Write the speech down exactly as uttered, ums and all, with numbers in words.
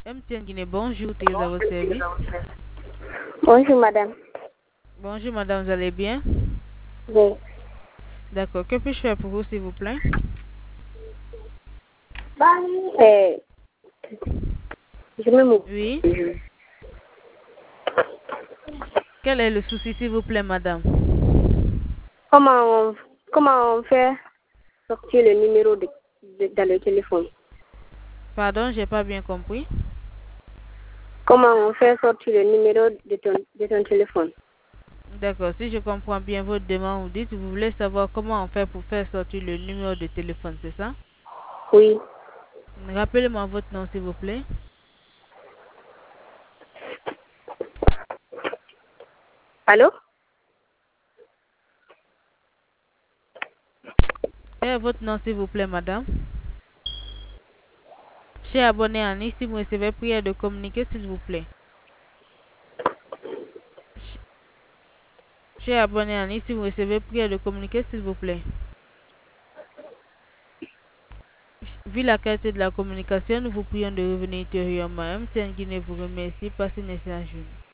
M T N Guinée, bonjour, tu es à votre service. Bonjour madame. Bonjour madame, vous allez bien? Oui. D'accord, que puis-je faire pour vous s'il vous plaît? Euh, je me mou- Oui. Quel est le souci s'il vous plaît madame? Comment on, comment on fait sortir le numéro de, de- dans le téléphone? Pardon, j'ai pas bien compris. Comment on fait sortir le numéro de ton, de ton téléphone? D'accord, si je comprends bien votre demande, vous dites vous voulez savoir comment on fait pour faire sortir le numéro de téléphone, c'est ça? Oui. Rappelez-moi votre nom s'il vous plaît. Allô? Quel est votre nom s'il vous plaît madame? Cher abonné en ligne, si vous recevez prière de communiquer s'il vous plaît. Cher abonné en ligne, si vous recevez prière de communiquer s'il vous plaît. Vu la qualité de la communication, nous vous prions de revenir ultérieurement. M T N Guinée vous remercie. Passez une excellente journée.